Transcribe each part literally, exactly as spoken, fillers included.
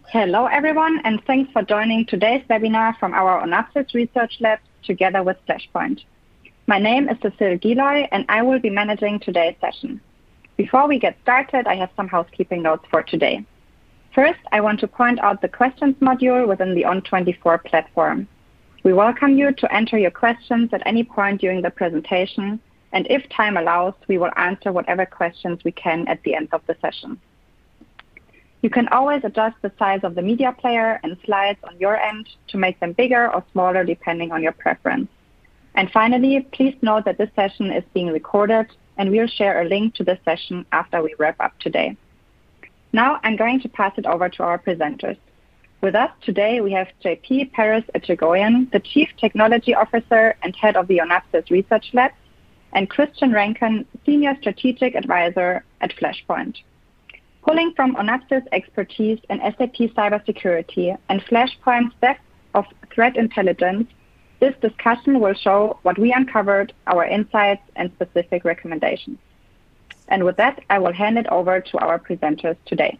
Hello, everyone, and thanks for joining today's webinar from our Onapsis Research Lab together with Flashpoint. My name is Cecile Giloy, and I will be managing today's session. Before we get started, I have some housekeeping notes for today. First, I want to point out the questions module within the O N twenty-four platform. We welcome you to enter your questions at any point during the presentation, and if time allows, we will answer whatever questions we can at the end of the session. You can always adjust the size of the media player and slides on your end to make them bigger or smaller depending on your preference. And finally, please note that this session is being recorded, and we'll share a link to this session after we wrap up today. Now I'm going to pass it over to our presenters. With us today, we have J P Perez-Echegoyen, the Chief Technology Officer and Head of the Onapsis Research Lab, and Christian Rankin, Senior Strategic Advisor at Flashpoint. Pulling from Onapsis' expertise in S A P cybersecurity and Flashpoint's depth of threat intelligence, this discussion will show what we uncovered, our insights, and specific recommendations. And with that, I will hand it over to our presenters today.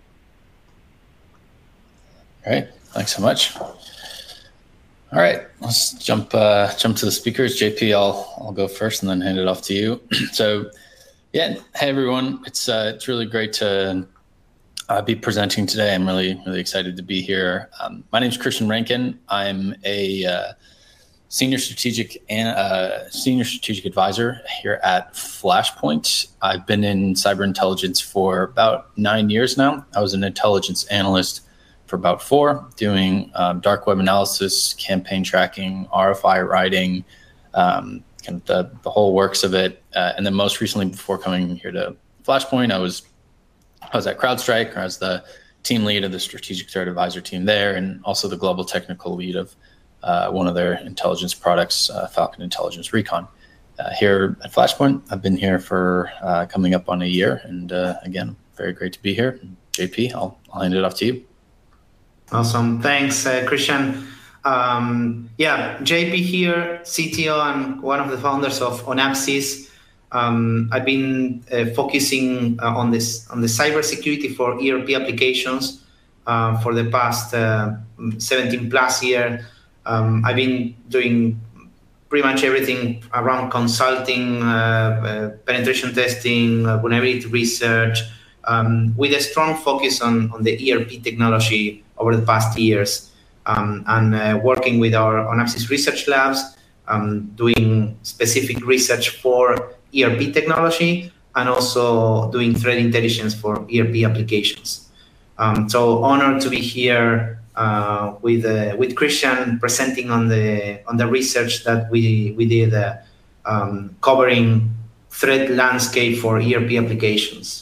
All right, thanks so much. All right, let's jump uh, jump to the speakers. J P, I'll I'll go first and then hand it off to you. So, yeah, hey everyone, it's uh, it's really great to uh, be presenting today. I'm really really excited to be here. Um, my name is Christian Rankin. I'm a uh, senior strategic and uh, senior strategic advisor here at Flashpoint. I've been in cyber intelligence for about nine years now. I was an intelligence analyst for about four, doing um, dark web analysis, campaign tracking, R F I writing, um, kind of the, the whole works of it. Uh, and then most recently, before coming here to Flashpoint, I was I was at CrowdStrike, or I was the team lead of the strategic threat advisor team there, and also the global technical lead of uh, one of their intelligence products, uh, Falcon Intelligence Recon. Uh, here at Flashpoint, I've been here for uh, coming up on a year, and uh, again, very great to be here. J P, I'll, I'll hand it off to you. Awesome. Thanks, uh, Christian. Um, yeah, J P here, C T O and one of the founders of Onapsis. Um, I've been uh, focusing uh, on this on the cybersecurity for E R P applications uh, for the past uh, seventeen plus years. Um, I've been doing pretty much everything around consulting, uh, uh, penetration testing, uh, vulnerability research, um, with a strong focus on, on the E R P technology over the past years, um, and uh, working with our Onapsis research labs, um, doing specific research for E R P technology, and also doing threat intelligence for E R P applications. Um, so honored to be here uh, with uh, with Christian presenting on the on the research that we we did uh, um, covering threat landscape for E R P applications.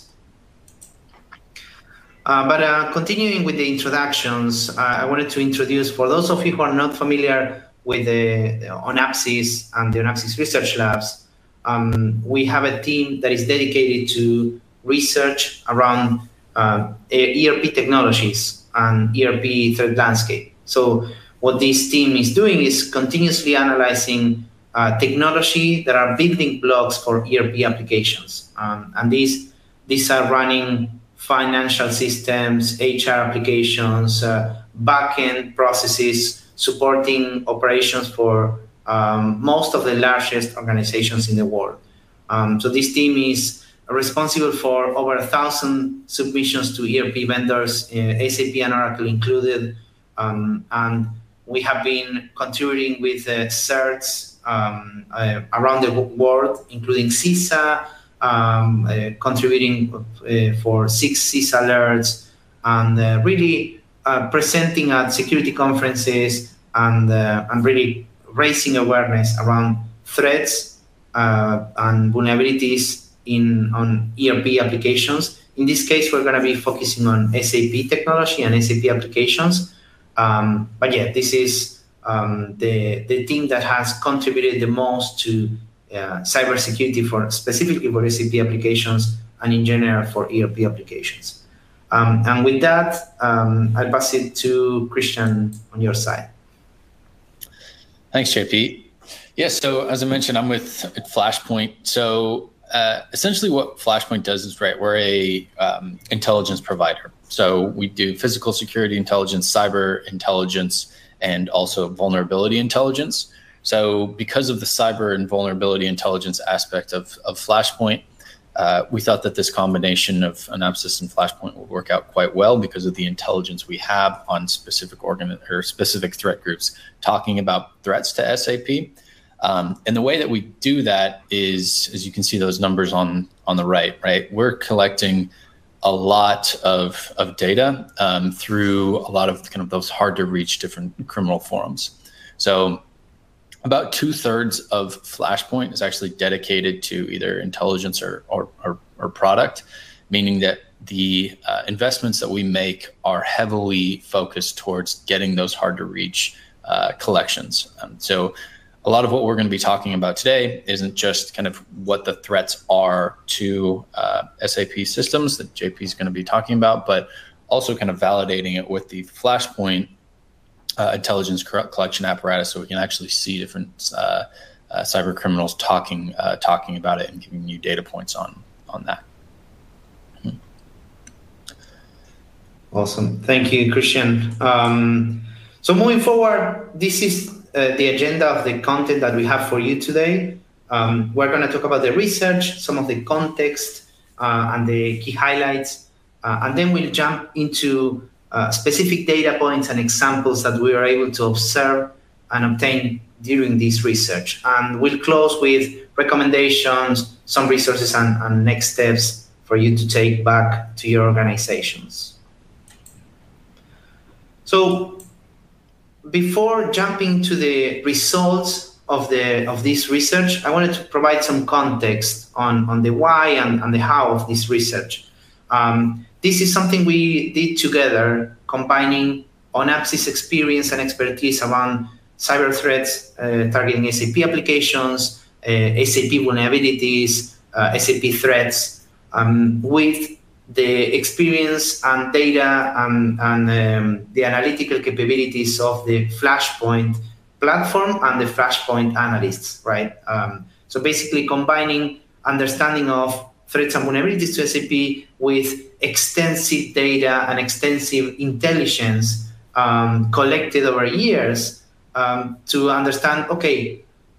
Uh, but uh, continuing with the introductions, uh, I wanted to introduce, for those of you who are not familiar with the, the Onapsis and the Onapsis Research Labs, um, we have a team that is dedicated to research around uh, E R P technologies and E R P threat landscape. So what this team is doing is continuously analyzing uh, technology that are building blocks for E R P applications. Um, and these, these are running financial systems, H R applications, uh, backend processes, supporting operations for um, most of the largest organizations in the world. Um, so this team is responsible for over a thousand submissions to E R P vendors, uh, S A P and Oracle included. Um, and we have been contributing with uh, certs um, uh, around the world, including CISA, Um, uh, contributing uh, for six CISA alerts, and uh, really uh, presenting at security conferences, and uh, and really raising awareness around threats uh, and vulnerabilities in on E R P applications. In this case, we're going to be focusing on S A P technology and S A P applications. Um, but yeah, this is um, the the team that has contributed the most to Uh, cybersecurity for specifically for S A P applications and in general for E R P applications. Um, and with that, um, I'll pass it to Christian on your side. Thanks, J P. Yeah, so as I mentioned, I'm with at Flashpoint. So uh, essentially what Flashpoint does is, right, we're a um, intelligence provider. So we do physical security intelligence, cyber intelligence, and also vulnerability intelligence. So because of the cyber and vulnerability intelligence aspect of, of Flashpoint, uh, we thought that this combination of Onapsis and Flashpoint would work out quite well because of the intelligence we have on specific organ or specific threat groups talking about threats to S A P. Um, and the way that we do that is, as you can see those numbers on, on the right, right? We're collecting a lot of, of data um, through a lot of kind of those hard to reach different criminal forums. So about two thirds of Flashpoint is actually dedicated to either intelligence or, or, or, or product, meaning that the uh, investments that we make are heavily focused towards getting those hard to reach uh, collections. Um, so a lot of what we're going to be talking about today isn't just kind of what the threats are to uh, S A P systems that J P is going to be talking about, but also kind of validating it with the Flashpoint uh, intelligence collection apparatus, so we can actually see different uh, uh, cyber criminals talking uh, talking about it and giving you data points on on that. Hmm. Awesome, thank you, Christian. Um, so moving forward, this is Uh, the agenda of the content that we have for you today. Um, we're going to talk about the research, some of the context, uh, and the key highlights, uh, and then we'll jump into uh, specific data points and examples that we are able to observe and obtain during this research. And we'll close with recommendations, some resources, and, and next steps for you to take back to your organizations. So, before jumping to the results of the of this research, I wanted to provide some context on, on the why and, and the how of this research. Um, this is something we did together, combining Onapsis experience and expertise around cyber threats uh, targeting S A P applications, uh, S A P vulnerabilities, uh, S A P threats, um, with the experience and data and, and um, the analytical capabilities of the Flashpoint platform and the Flashpoint analysts, right? Um, so basically combining understanding of threats and vulnerabilities to S A P with extensive data and extensive intelligence um, collected over years um, to understand, okay,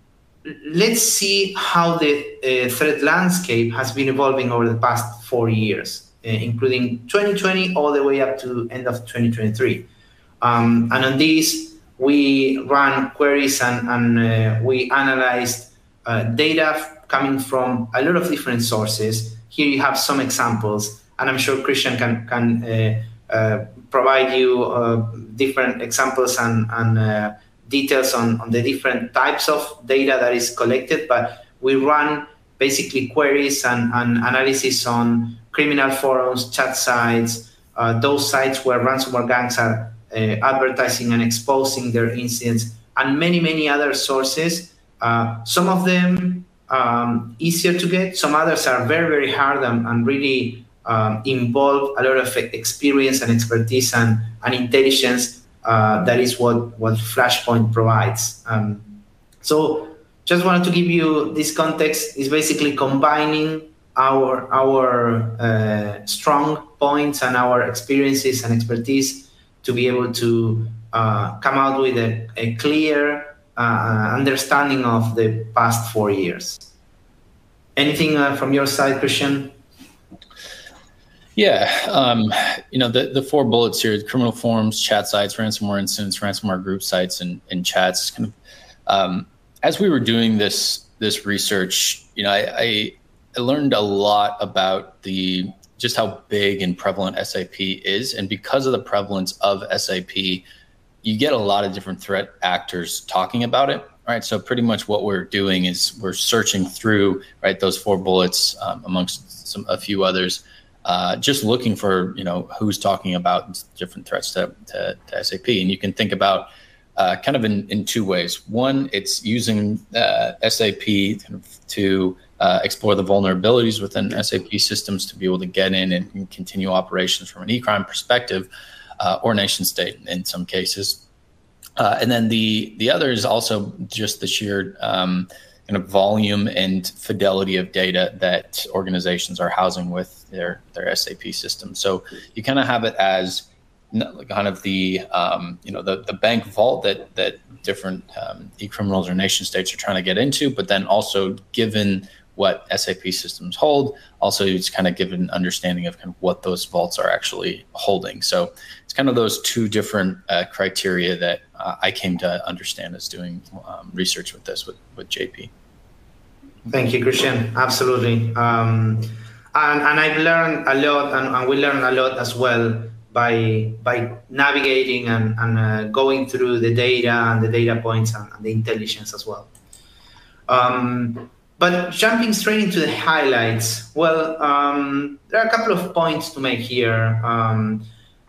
let's see how the uh, threat landscape has been evolving over the past four years. Uh, including twenty twenty all the way up to end of twenty twenty-three. Um, and on this, we ran queries and, and uh, we analyzed uh, data coming from a lot of different sources. Here you have some examples, and I'm sure Christian can, can uh, uh, provide you uh, different examples and, and uh, details on, on the different types of data that is collected, but we run basically queries and, and analysis on criminal forums, chat sites, uh, those sites where ransomware gangs are uh, advertising and exposing their incidents, and many, many other sources. Uh, some of them um, easier to get, some others are very, very hard and, and really um, involve a lot of experience and expertise and, and intelligence. Uh, that is what, what Flashpoint provides. Um, so just wanted to give you this context. Is basically combining our our uh, strong points and our experiences and expertise to be able to uh, come out with a, a clear uh, understanding of the past four years. Anything uh, from your side, Christian? Yeah, um, you know, the, the four bullets here: criminal forums, chat sites, ransomware incidents, ransomware group sites, and, and chats. Kind of, um, as we were doing this this research, you know, I, I I learned a lot about the just how big and prevalent S A P is. And because of the prevalence of S A P, you get a lot of different threat actors talking about it. Right. So pretty much what we're doing is we're searching through, right, those four bullets um, amongst some a few others, uh, just looking for, you know, who's talking about different threats to, to, to S A P. And you can think about uh, kind of in, in two ways. One, it's using uh, S A P to Uh, explore the vulnerabilities within S A P systems to be able to get in and, and continue operations from an e-crime perspective, uh, or nation state in some cases. Uh, and then the the other is also just the sheer um, kind of volume and fidelity of data that organizations are housing with their, their S A P system. So you kind of have it as kind of the, um, you know, the, the bank vault that, that different um, e-criminals or nation states are trying to get into, but then also given what S A P systems hold, also it's kind of given an understanding of kind of what those vaults are actually holding. So it's kind of those two different uh, criteria that uh, I came to understand as doing um, research with this with, with J P. Thank you, Christian. Absolutely. Um, and, and I've learned a lot, and, and we learned a lot as well by by navigating and, and uh, going through the data and the data points and, and the intelligence as well. Um, But jumping straight into the highlights, well, um, there are a couple of points to make here. Um,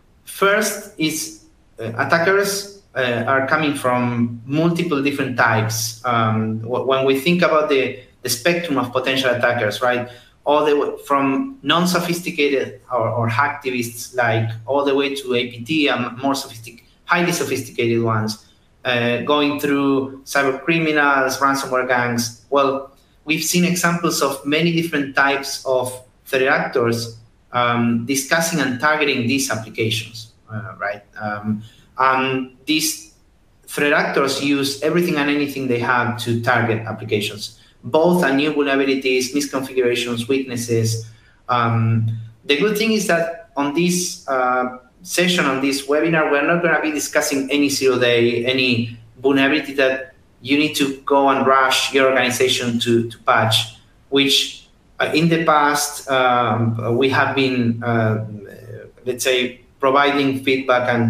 first is uh, attackers uh, are coming from multiple different types. Um, when we think about the, the spectrum of potential attackers, right, all the way from non-sophisticated or, or hacktivists, like all the way to A P T and more sophistic, highly sophisticated ones, uh, going through cyber criminals, ransomware gangs. Well, we've seen examples of many different types of threat actors um, discussing and targeting these applications, uh, right? Um, um, these threat actors use everything and anything they have to target applications, both on new vulnerabilities, misconfigurations, weaknesses. Um, the good thing is that on this uh, session, on this webinar, we're not going to be discussing any zero day, any vulnerability that you need to go and rush your organization to, to patch, which uh, in the past, um, we have been, uh, let's say, providing feedback and,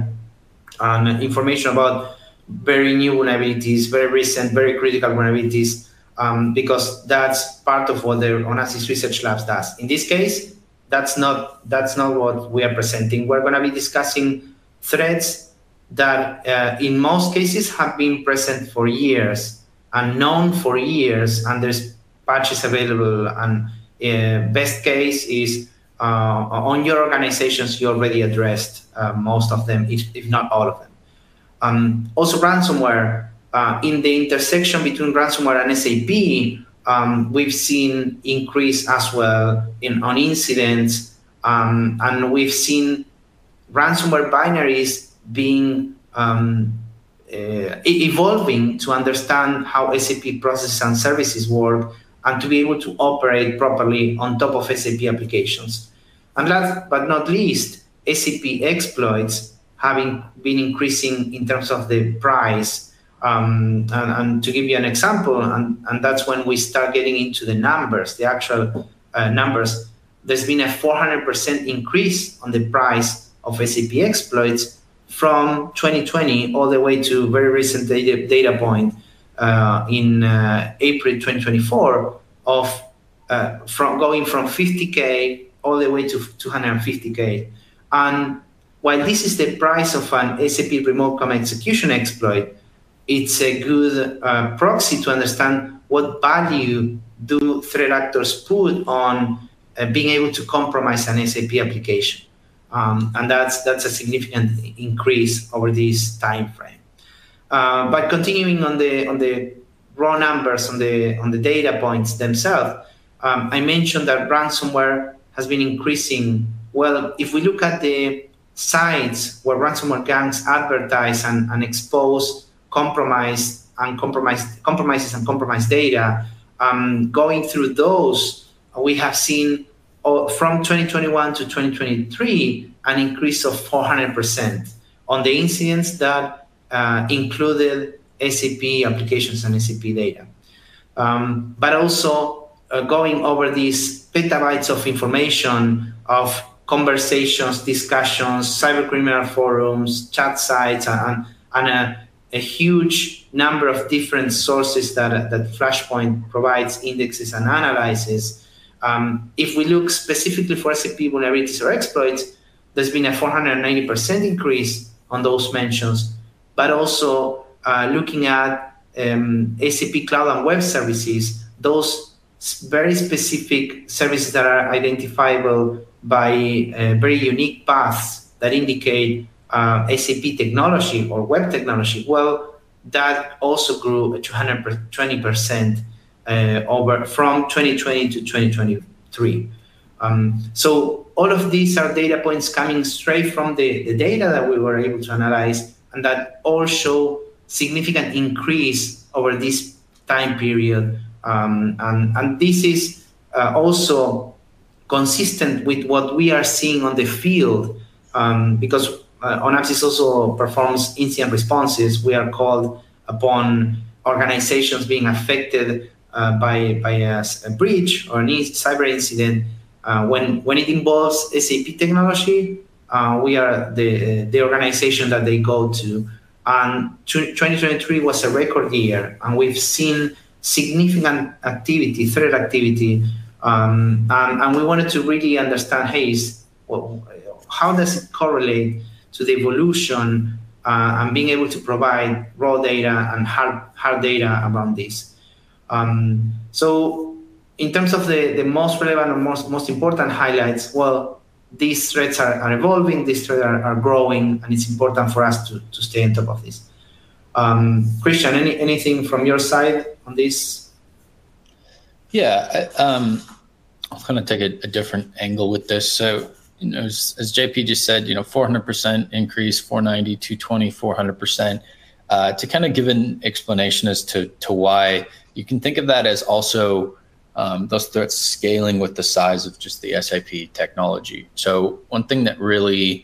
and information about very new vulnerabilities, very recent, very critical vulnerabilities, um, because that's part of what the Onapsis Research Labs does. In this case, that's not, that's not what we are presenting. We're going to be discussing threats that uh, in most cases have been present for years and known for years, and there's patches available, and uh, best case is uh, on your organizations you already addressed uh, most of them, if, if not all of them. Um, also ransomware, uh, in the intersection between ransomware and S A P, um, we've seen increase as well in on incidents, um, and we've seen ransomware binaries being um, uh, evolving to understand how S A P processes and services work and to be able to operate properly on top of S A P applications. And last but not least, S A P exploits having been increasing in terms of the price. Um, and, and to give you an example, and, and that's when we start getting into the numbers, the actual uh, numbers, there's been a four hundred percent increase on the price of S A P exploits from twenty twenty all the way to very recent data, data point uh, in uh, April twenty twenty-four of uh, from going from fifty K all the way to two hundred fifty K. And while this is the price of an S A P remote command execution exploit, it's a good uh, proxy to understand what value do threat actors put on uh, being able to compromise an S A P application. Um, and that's that's a significant increase over this time frame. Uh, but continuing on the on the raw numbers, on the on the data points themselves, um, I mentioned that ransomware has been increasing. Well, if we look at the sites where ransomware gangs advertise and, and expose compromised and compromised compromises and compromised data, um, going through those, we have seen from twenty twenty-one to twenty twenty-three, an increase of four hundred percent on the incidents that uh, included S A P applications and S A P data. Um, but also uh, going over these petabytes of information of conversations, discussions, cybercriminal forums, chat sites, and, and a, a huge number of different sources that, that Flashpoint provides, indexes, and analyzes. Um, if we look specifically for S A P vulnerabilities or exploits, there's been a four hundred ninety percent increase on those mentions, but also uh, looking at um, S A P Cloud and Web Services, those very specific services that are identifiable by uh, very unique paths that indicate uh, S A P technology or web technology, well, that also grew two hundred twenty percent uh, over from twenty twenty to twenty twenty-three. Um, so all of these are data points coming straight from the, the data that we were able to analyze, and that all show significant increase over this time period. Um, and, and this is uh, also consistent with what we are seeing on the field, um, because uh, ONAPSIS also performs incident responses. We are called upon organizations being affected uh, by, by a, a breach or a cyber incident. Uh, when, when it involves S A P technology, uh, we are the, the organization that they go to. And twenty twenty-three was a record year, and we've seen significant activity, threat activity, um, and, and we wanted to really understand, hey, well, how does it correlate to the evolution uh, and being able to provide raw data and hard, hard data around this. Um, so in terms of the, the most relevant or most, most important highlights, well, these threats are, are evolving, these threats are, are growing, and it's important for us to, to stay on top of this. Um, Christian, any, anything from your side on this? Yeah, I, um, I'll kind of take a, a different angle with this. So, you know, as, as J P just said, you know, four hundred percent increase, four ninety, two twenty, four hundred percent. Uh, to kind of give an explanation as to, to why, you can think of that as also um, those threats scaling with the size of just the S A P technology. So one thing that really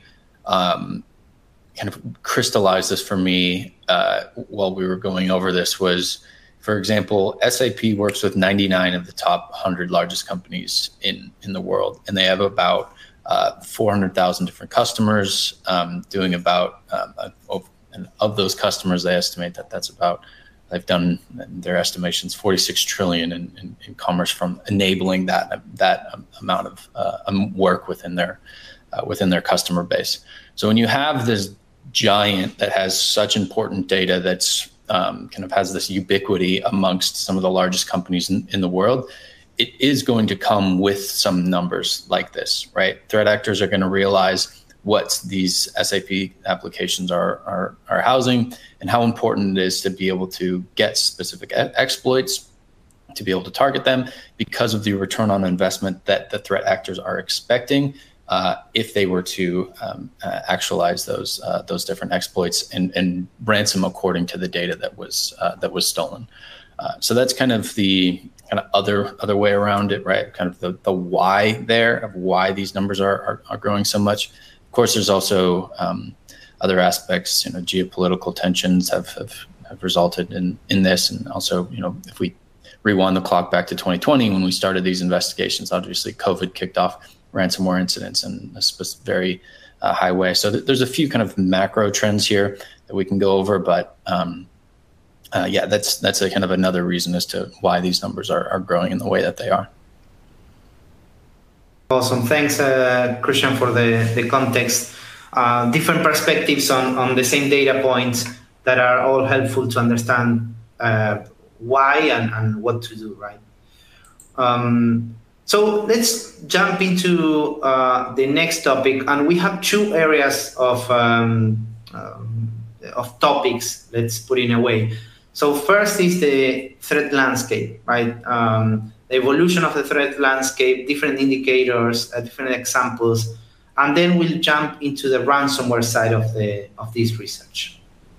um, kind of crystallized this for me uh, while we were going over this was, for example, S A P works with ninety-nine of the top one hundred largest companies in, in the world, and they have about uh, four hundred thousand different customers, um, doing about, um, of, and of those customers, they estimate that that's about, they've done their estimations, forty-six trillion in, in, in commerce from enabling that that amount of uh, work within their uh, within their customer base. So when you have this giant that has such important data that's um, kind of has this ubiquity amongst some of the largest companies in, in the world, it is going to come with some numbers like this, right? Threat actors are going to realize what these S A P applications are, are, are housing and how important it is to be able to get specific exploits, to be able to target them because of the return on investment that the threat actors are expecting uh, if they were to um, uh, actualize those uh, those different exploits and, and ransom according to the data that was uh, that was stolen. Uh, so that's kind of the kind of other other way around it, right? Kind of the, the why there of why these numbers are, are, are growing so much. Of course, there's also um, other aspects. You know, geopolitical tensions have, have, have resulted in, in this, and also, you know, if we rewind the clock back to twenty twenty when we started these investigations, obviously COVID kicked off ransomware incidents in a very uh, high way. So th- there's a few kind of macro trends here that we can go over, but um, uh, yeah, that's that's a kind of another reason as to why these numbers are, are growing in the way that they are. Awesome. Thanks, uh, Christian, for the, the context. Uh, different perspectives on, on the same data points that are all helpful to understand uh, why and, and what to do, right? Um, so let's jump into uh, the next topic. And we have two areas of, um, um, of topics, let's put it in a way. So first is the threat landscape, right? Um, the evolution of the threat landscape, different indicators, uh, different examples, and then we'll jump into the ransomware side of the of this research.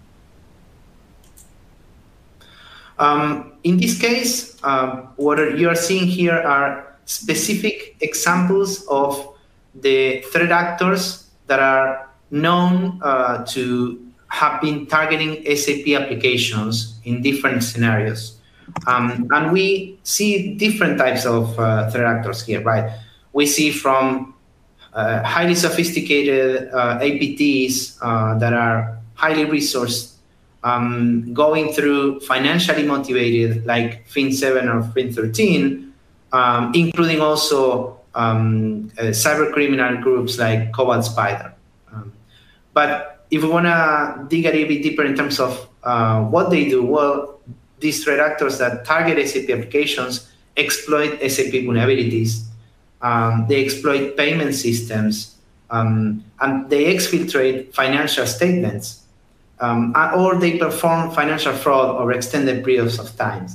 Um, in this case, uh, what you are seeing here are specific examples of the threat actors that are known uh, to have been targeting S A P applications in different scenarios. Um, and we see different types of uh, threat actors here, right? We see from uh, highly sophisticated uh, A P Ts uh, that are highly resourced, um, going through financially motivated, like Fin seven or Fin thirteen, um, including also um, uh, cyber criminal groups like Cobalt Spider. Um, but if we want to dig a little bit deeper in terms of uh, what they do, well, these threat actors that target S A P applications exploit S A P vulnerabilities. Um, they exploit payment systems, um, and they exfiltrate financial statements, um, or they perform financial fraud over extended periods of time.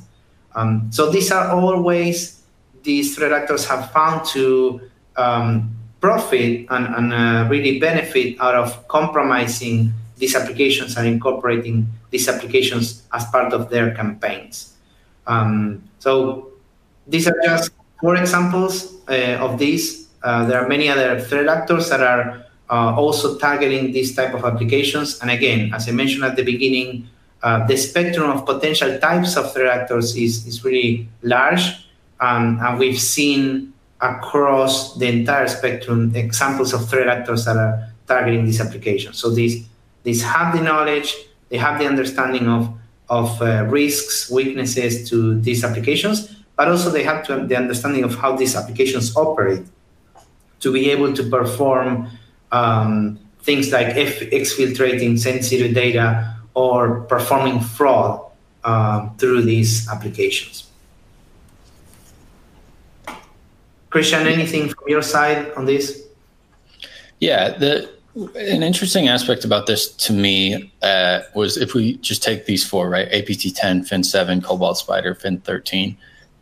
Um, so these are all ways these threat actors have found to um, profit and, and uh, really benefit out of compromising these applications and incorporating these applications as part of their campaigns. Um, so these are just four examples uh, of these. Uh, there are many other threat actors that are uh, also targeting these type of applications. And again, as I mentioned at the beginning, uh, the spectrum of potential types of threat actors is, is really large. Um, and we've seen across the entire spectrum examples of threat actors that are targeting these applications. So these, these have the knowledge, they have the understanding of, of uh, risks, weaknesses to these applications, but also they have to have the understanding of how these applications operate to be able to perform um, things like exfiltrating sensitive data or performing fraud um, through these applications. Christian, anything from your side on this? Yeah, the an interesting aspect about this to me uh, was if we just take these four, right? A P T ten, Fin seven, Cobalt Spider, Fin thirteen,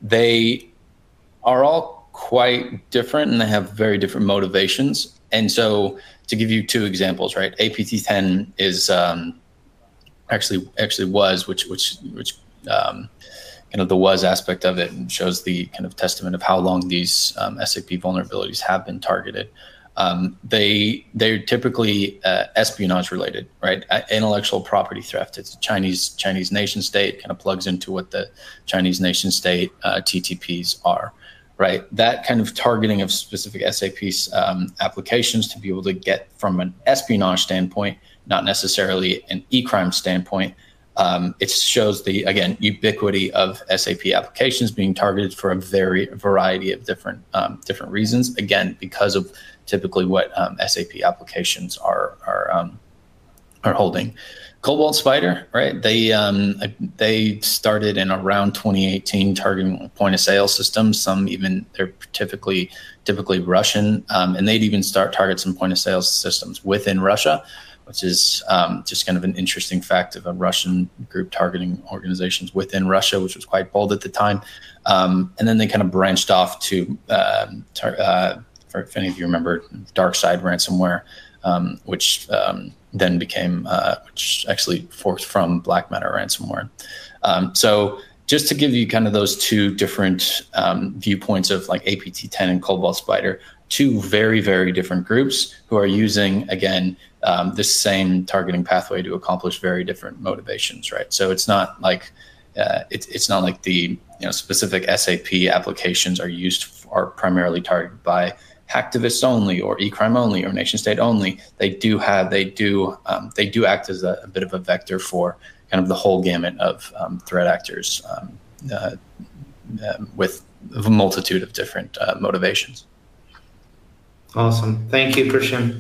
they are all quite different and they have very different motivations. And so to give you two examples, right? A P T ten is um, actually actually was, which which which um, kind of the was aspect of it shows the kind of testament of how long these um, S A P vulnerabilities have been targeted. Um, they they're typically uh, espionage related, right? Uh, intellectual property theft. It's a Chinese Chinese nation state, kind of plugs into what the Chinese nation state uh, T T Ps are, right? That kind of targeting of specific S A P um, applications to be able to get from an espionage standpoint, not necessarily an e-crime standpoint. Um, it shows the, again, ubiquity of S A P applications being targeted for a very variety of different um, different reasons. Again, because of typically what um, S A P applications are are um, are holding. Cobalt Spider, right? They um, they started in around twenty eighteen targeting point of sale systems. Some even they're typically typically Russian, um, and they'd even start target some point of sale systems within Russia, which is um, just kind of an interesting fact of a Russian group targeting organizations within Russia, which was quite bold at the time. Um, and then they kind of branched off to, uh, tar- uh, for, if any of you remember, DarkSide ransomware, um, which um, then became, uh, which actually forked from Black Matter ransomware. Um, so just to give you kind of those two different um, viewpoints of like A P T ten and Cobalt Spider, two very, very different groups who are using, again, um, this same targeting pathway to accomplish very different motivations, right? So it's not like uh, it's it's not like the you know specific S A P applications are used are primarily targeted by hacktivists only or e-crime only or nation state only. They do have they do um, they do act as a, a bit of a vector for kind of the whole gamut of um, threat actors um, uh, uh, with a multitude of different uh, motivations. Awesome. Thank you, Christian.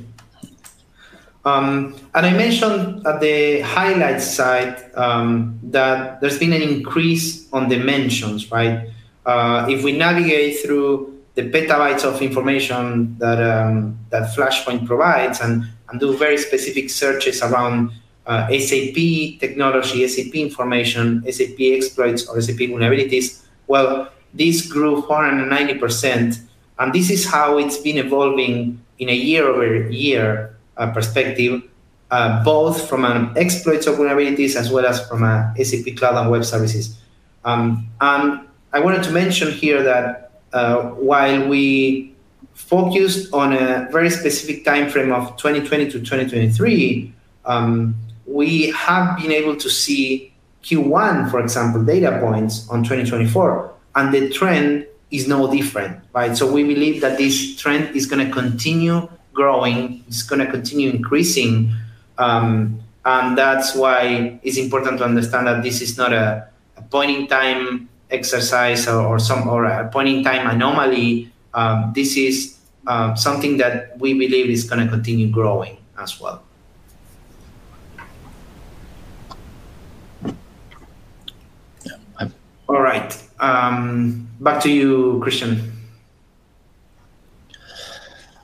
Um, and I mentioned at the highlights side um, that there's been an increase on the mentions, right? Uh, if we navigate through the petabytes of information that um, that Flashpoint provides and, and do very specific searches around uh, S A P technology, S A P information, S A P exploits, or S A P vulnerabilities, well, this grew four hundred ninety percent. And this is how it's been evolving in a year-over-year uh, perspective, uh, both from an exploits of vulnerabilities as well as from a S A P Cloud and Web Services. Um, and I wanted to mention here that uh, while we focused on a very specific time frame of twenty twenty to twenty twenty-three, um, we have been able to see Q one, for example, data points on twenty twenty-four, and the trend is no different, right? So we believe that this trend is going to continue growing, it's going to continue increasing, um, and that's why it's important to understand that this is not a, a point-in-time exercise or, or some or a point-in-time anomaly. Um, this is uh, something that we believe is going to continue growing as well. Yeah. All right. Um, back to you, Christian.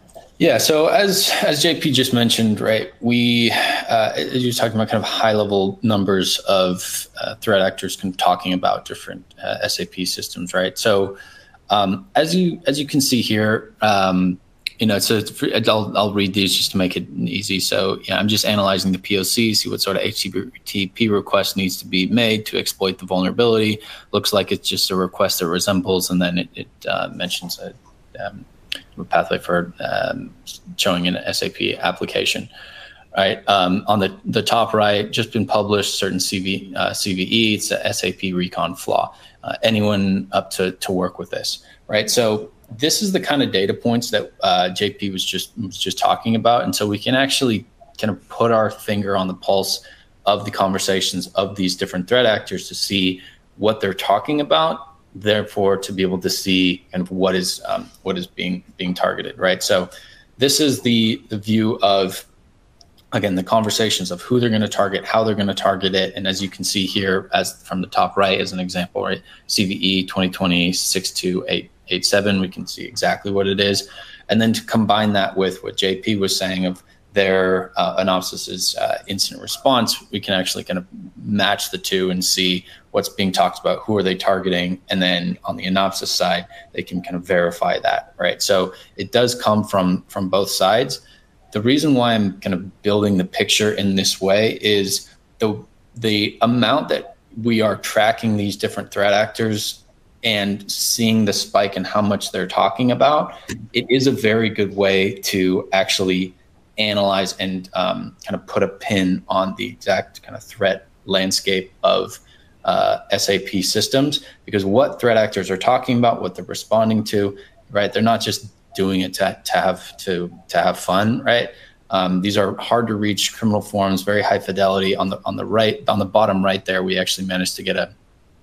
Yeah. So as as J P just mentioned, right, we uh, you're talking about kind of high level numbers of uh, threat actors kind of talking about different uh, S A P systems, right? So um, as you as you can see here, um, you know, so it's, I'll I'll read these just to make it easy. So yeah, I'm just analyzing the P O C, see what sort of H T T P request needs to be made to exploit the vulnerability. Looks like it's just a request that resembles, and then it, it uh, mentions a um, a pathway for um, showing an S A P application, right? Um, on the, the top right, just been published, certain C V, uh, C V E, it's a S A P recon flaw. Uh, anyone up to, to work with this, right? So this is the kind of data points that uh, J P was just, was just talking about. And so we can actually kind of put our finger on the pulse of the conversations of these different threat actors to see what they're talking about, therefore to be able to see kind of what is um, what is being being targeted, right? So this is the the view of, again, the conversations of who they're going to target, how they're going to target it, and as you can see here, as from the top right as an example, right, C V E twenty twenty six two eight eight seven, we can see exactly what it is, and then to combine that with what J P was saying of their uh, Anopsis's uh, incident response, we can actually kind of match the two and see what's being talked about, who are they targeting, and then on the Anopsis side, they can kind of verify that, right? So it does come from from both sides. The reason why I'm kind of building the picture in this way is the the amount that we are tracking these different threat actors and seeing the spike in how much they're talking about. It is a very good way to actually analyze and um, kind of put a pin on the exact kind of threat landscape of uh, S A P systems, because what threat actors are talking about, what they're responding to, right? They're not just doing it to, to have to to have fun, right? Um, these are hard to reach criminal forms, very high fidelity. On the on the right, on the bottom right there, we actually managed to get a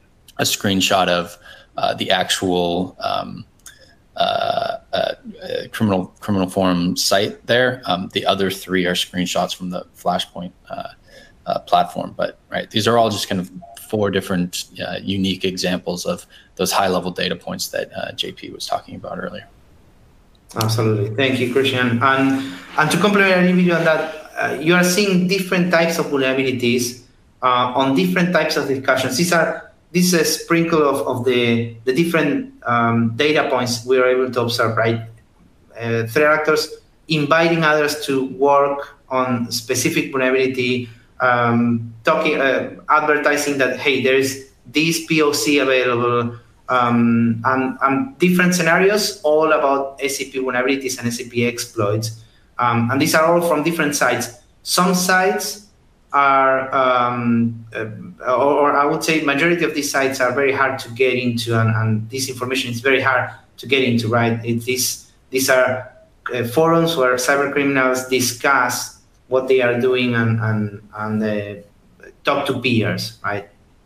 a screenshot of uh, the actual um, Uh, uh, uh, criminal criminal forum site there. Um, the other three are screenshots from the Flashpoint uh, uh, platform. But right, these are all just kind of four different uh, unique examples of those high level data points that uh, J P was talking about earlier. Absolutely, thank you, Christian. And and to complement a little bit on that, uh, you are seeing different types of vulnerabilities uh, on different types of discussions. These are This is a sprinkle of, of the, the different um, data points we are able to observe, right? Uh, threat actors inviting others to work on specific vulnerability, um, talking, uh, advertising that, hey, there is this P O C available, um, and, and different scenarios all about S A P vulnerabilities and S A P exploits. Um, and these are all from different sites. Some sites are, um, uh, or, or I would say majority of these sites are very hard to get into, and, and this information is very hard to get into, right? It, this, these are uh, forums where cyber criminals discuss what they are doing and, and, and uh, talk to peers, right?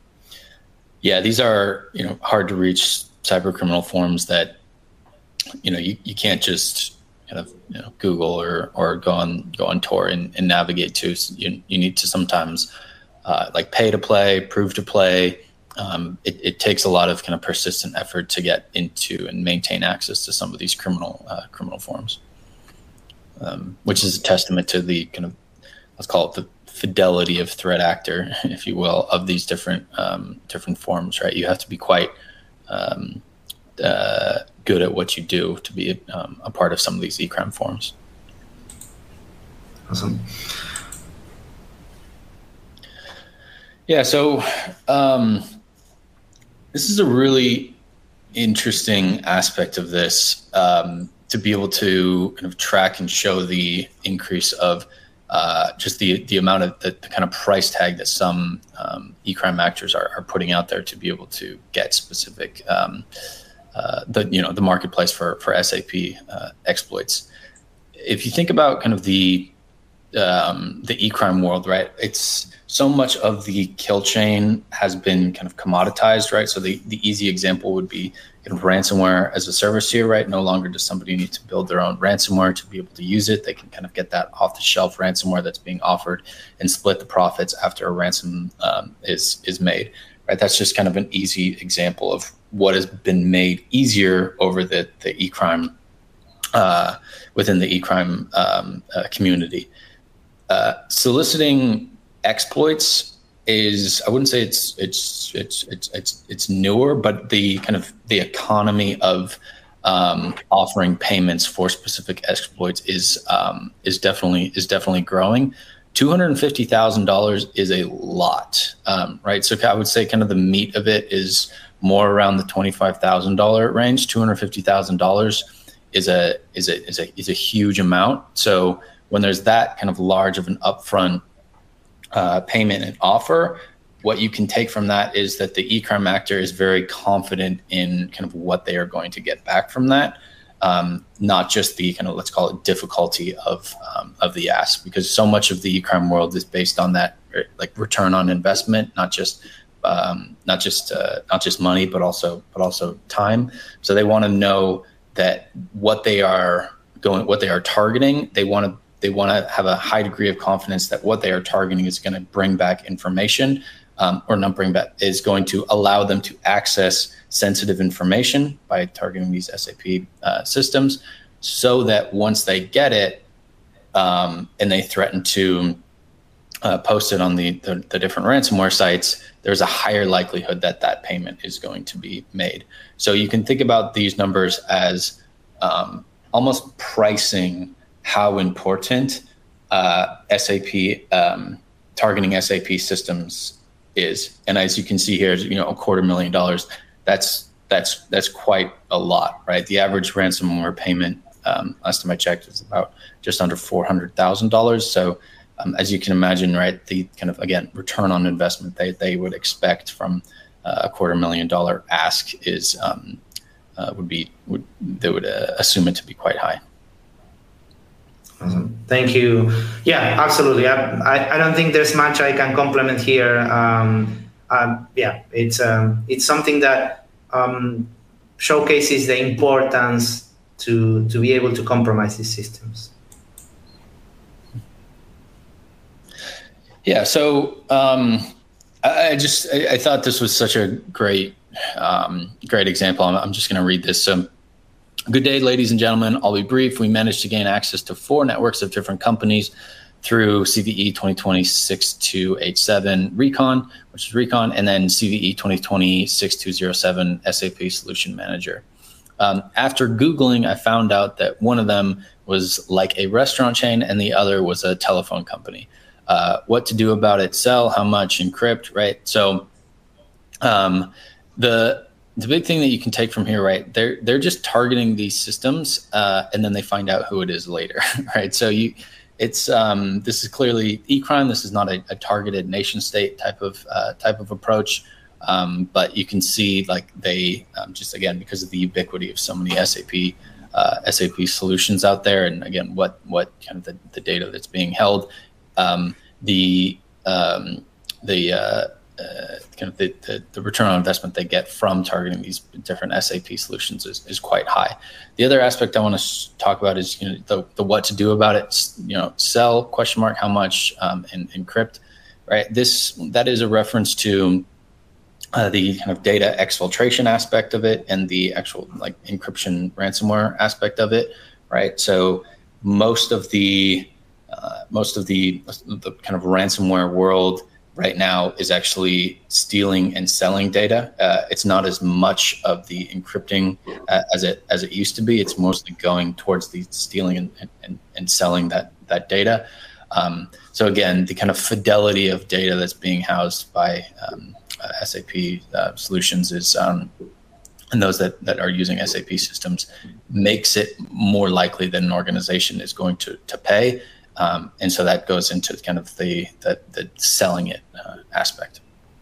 Yeah, these are, you know, hard to reach cyber criminal forums that, you know, you, you can't just kind of, you know, Google or or go on go on Tor and, and navigate to. So you you need to sometimes uh, like pay to play, prove to play. Um, it, it takes a lot of kind of persistent effort to get into and maintain access to some of these criminal uh, criminal forms, um, which is a testament to the kind of, let's call it the fidelity of threat actor, if you will, of these different um, different forms. Right, you have to be quite um, uh, good at what you do to be um, a part of some of these e-crime forums. Awesome. Yeah, so um, this is a really interesting aspect of this, um, to be able to kind of track and show the increase of uh, just the the amount of the, the kind of price tag that some um, e-crime actors are, are putting out there to be able to get specific um, Uh, the you know the marketplace for for S A P uh, exploits. If you think about kind of the um, the e-crime world, right? It's so much of the kill chain has been kind of commoditized, right? So the the easy example would be kind of ransomware as a service here, right? No longer does somebody need to build their own ransomware to be able to use it. They can kind of get that off-the-shelf ransomware that's being offered and split the profits after a ransom um, is is made. Right, that's just kind of an easy example of what has been made easier over the, the e-crime uh, within the e-crime um, uh, community. Uh, soliciting exploits is, I wouldn't say it's it's it's it's it's it's newer, but the kind of the economy of um, offering payments for specific exploits is um, is definitely is definitely growing. two hundred fifty thousand dollars is a lot, um, right? So I would say kind of the meat of it is more around the twenty-five thousand dollars range. two hundred fifty thousand dollars is a is a is a is a huge amount. So when there's that kind of large of an upfront uh, payment and offer, what you can take from that is that the e-crime actor is very confident in kind of what they are going to get back from that. Um, not just the kind of, let's call it, difficulty of um, of the ask, because so much of the e-crime world is based on that, like, return on investment, not just um, not just uh, not just money, but also but also time. So they want to know that what they are going, what they are targeting, they want to they want to have a high degree of confidence that what they are targeting is going to bring back information, um, or not bring back, is going to allow them to access sensitive information by targeting these S A P uh, systems, so that once they get it um, and they threaten to uh, post it on the, the, the different ransomware sites, there's a higher likelihood that that payment is going to be made. So you can think about these numbers as um, almost pricing how important uh, S A P um, targeting S A P systems is. And as you can see here, you know, a quarter million dollars. That's that's that's quite a lot, right? The average ransomware payment, um, last time I checked, is about just under four hundred thousand dollars. So, um, as you can imagine, right, the kind of, again, return on investment they they would expect from uh, a quarter million dollar ask is um, uh, would be would they would uh, assume it to be quite high. Awesome. Thank you. Yeah, absolutely. I, I, I don't think there's much I can complement here. Um, um, yeah, it's um, it's something that um, showcases the importance to to be able to compromise these systems. Yeah. So um, I, I just I, I thought this was such a great um, great example. I'm, I'm just going to read this. So. Good day, ladies and gentlemen. I'll be brief. We managed to gain access to four networks of different companies through C V E twenty twenty dash six two eight seven Recon, which is Recon, and then C V E twenty twenty dash six two zero seven S A P Solution Manager. Um, after Googling, I found out that one of them was like a restaurant chain and the other was a telephone company. Uh, what to do about it? Sell, how much, encrypt, right? So um, the... The big thing that you can take from here, right? They're they're just targeting these systems, uh, and then they find out who it is later, right? So you, it's um, this is clearly e-crime. This is not a, a targeted nation state type of uh, type of approach, um, but you can see, like, they um, just, again, because of the ubiquity of so many S A P uh, S A P solutions out there, and again, what what kind of the, the data that's being held, um, the um, the uh, Uh, kind of the, the, the return on investment they get from targeting these different S A P solutions is, is quite high. The other aspect I want to talk about is, you know, the, the what to do about it. You know, sell, question mark, how much, um, and encrypt, right? This that is a reference to uh, the kind of data exfiltration aspect of it and the actual, like, encryption ransomware aspect of it, right? So most of the uh, most of the the kind of ransomware world right now is actually stealing and selling data. Uh, it's not as much of the encrypting uh, as it as it used to be. It's mostly going towards the stealing and and, and selling that that data. Um, so again, the kind of fidelity of data that's being housed by um, uh, S A P uh, solutions is, um, and those that, that are using S A P systems, makes it more likely that an organization is going to to pay. Um, and so that goes into kind of the the, the selling it uh, aspect.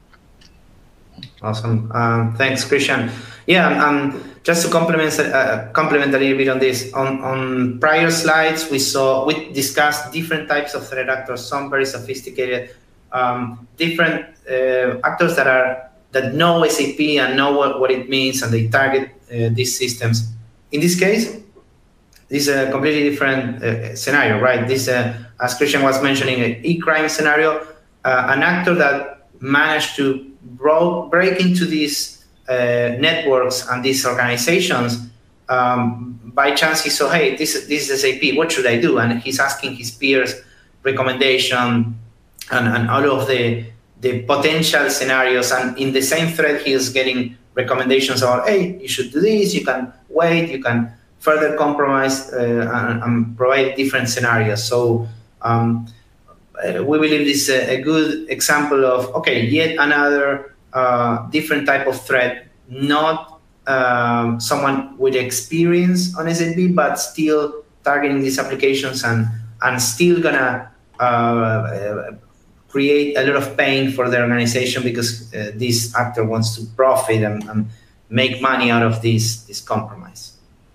Awesome. Um, thanks, Christian. Yeah, um, just to complement uh, complement a little bit on this. On on prior slides, we saw we discussed different types of threat actors. Some very sophisticated, um, different uh, actors that are that know S A P and know what, what it means, and they target uh, these systems. In this case, this is a completely different uh, scenario, right? This, uh, as Christian was mentioning, an e-crime scenario, uh, an actor that managed to bro- break into these uh, networks and these organizations um, by chance he saw, hey, this is this is S A P. What should I do? And he's asking his peers recommendation and, and all of the the potential scenarios. And in the same thread, he is getting recommendations about, hey, you should do this. You can wait. You can further compromise uh, and, and provide different scenarios. So um, uh, we believe this is a, a good example of, okay, yet another uh, different type of thread, not um, someone with experience on S A P, but still targeting these applications and, and still gonna uh, uh, create a lot of pain for the organization because uh, this actor wants to profit and, and make money out of this, this compromise.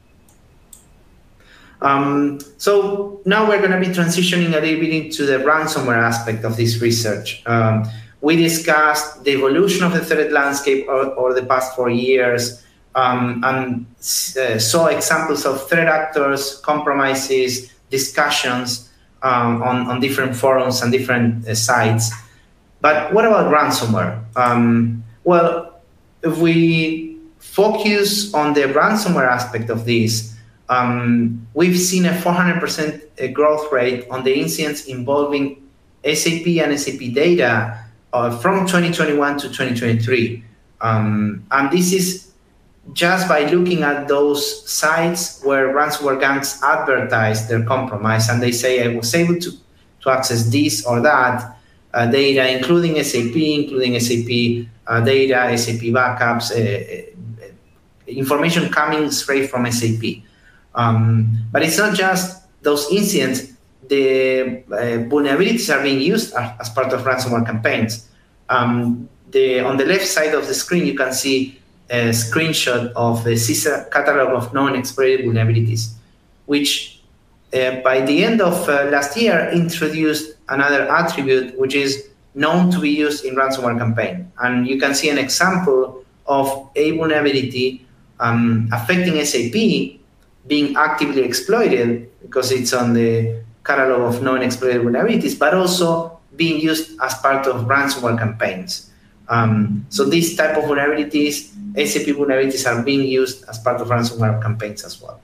Um, so now we're going to be transitioning a little bit into the ransomware aspect of this research. Um, we discussed the evolution of the threat landscape over, over the past four years um, and uh, saw examples of threat actors, compromises, discussions um, on, on different forums and different uh, sites. But what about ransomware? Um, well, if we focus on the ransomware aspect of this, Um, we've seen a four hundred percent growth rate on the incidents involving S A P and S A P data uh, from twenty twenty-one to twenty twenty-three. Um, and this is just by looking at those sites where ransomware gangs advertise their compromise and they say, I was able to, to access this or that uh, data, including S A P, including S A P uh, data, S A P backups, uh, uh, information coming straight from S A P. Um, but it's not just those incidents. The uh, vulnerabilities are being used as, as part of ransomware campaigns. Um, the, on the left side of the screen, you can see a screenshot of the CISA catalog of known exploited vulnerabilities, which uh, by the end of uh, last year introduced another attribute which is known to be used in ransomware campaign. And you can see an example of a vulnerability um, affecting S A P being actively exploited because it's on the catalog of known exploited vulnerabilities, but also being used as part of ransomware campaigns. Um, so these type of vulnerabilities, S A P vulnerabilities, are being used as part of ransomware campaigns as well.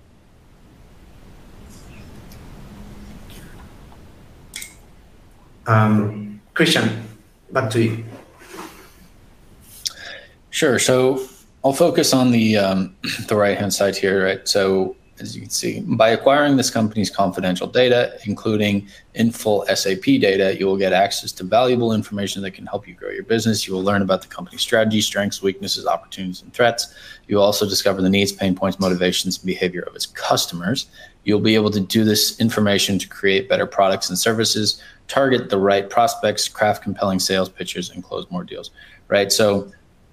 Um, Christian, back to you. Sure. So I'll focus on the um, the right-hand side here, right? So as you can see, by acquiring this company's confidential data, including in full S A P data, you will get access to valuable information that can help you grow your business. You will learn about the company's strategy, strengths, weaknesses, opportunities, and threats. You will also discover the needs, pain points, motivations, and behavior of its customers. You'll be able to do this information to create better products and services, target the right prospects, craft compelling sales pitches, and close more deals, right? So,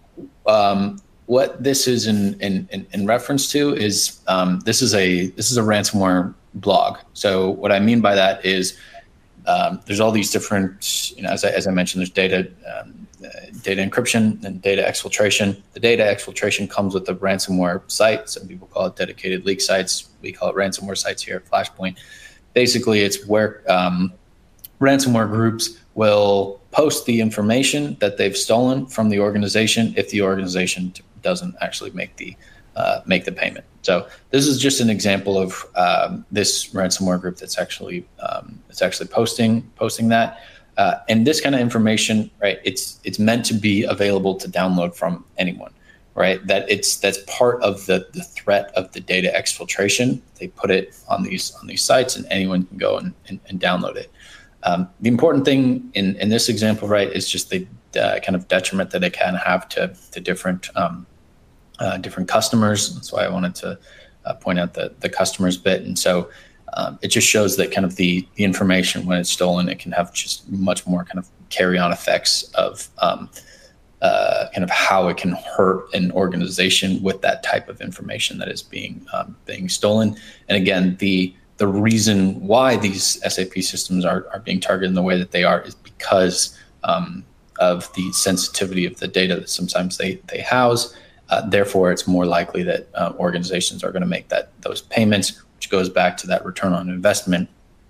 um, what this is in, in, in reference to is um, this is a this is a ransomware blog. So what I mean by that is um, there's all these different, you know, as I, as I mentioned, there's data um, uh, data encryption and data exfiltration. The data exfiltration comes with the ransomware site. Some people call it dedicated leak sites. We call it ransomware sites here at Flashpoint. Basically, it's where um, ransomware groups will post the information that they've stolen from the organization if the organization doesn't actually make the uh, make the payment. So this is just an example of um, this ransomware group that's actually um, it's actually posting posting that. Uh, and this kind of information, right? It's it's meant to be available to download from anyone, right? That it's that's part of the the threat of the data exfiltration. They put it on these on these sites, and anyone can go and, and, and download it. Um, the important thing in in this example, right, is just the uh, kind of detriment that it can have to to different um, uh, different customers. That's why I wanted to uh, point out the the customers bit. And so um, it just shows that kind of the the information, when it's stolen, it can have just much more kind of carry on effects of um, uh, kind of how it can hurt an organization with that type of information that is being um, being stolen. And again, the The reason why these S A P systems are, are being targeted in the way that they are is because um, of the sensitivity of the data that sometimes they, they house. Uh, therefore, it's more likely that uh, organizations are going to make that those payments, which goes back to that return on investment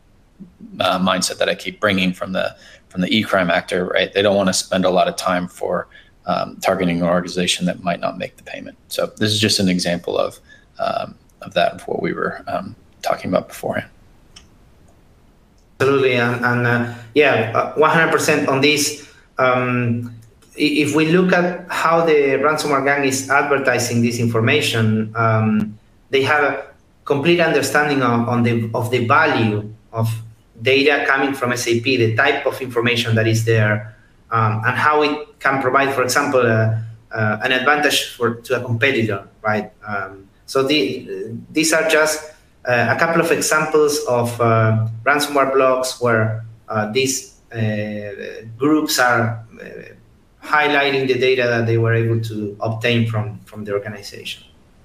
uh, mindset that I keep bringing from the from the e-crime actor, right? They don't want to spend a lot of time for um, targeting an organization that might not make the payment. So this is just an example of um, of that, of what we were um, talking about beforehand. Absolutely, and, and uh, yeah, one hundred percent on this. Um, if we look at how the ransomware gang is advertising this information, um, they have a complete understanding of, on the, of the value of data coming from S A P, the type of information that is there, um, and how it can provide, for example, uh, uh, an advantage for, to a competitor, right? Um, so the, these are just uh, a couple of examples of uh, ransomware blogs where uh, these uh, groups are uh, highlighting the data that they were able to obtain from, from the organization.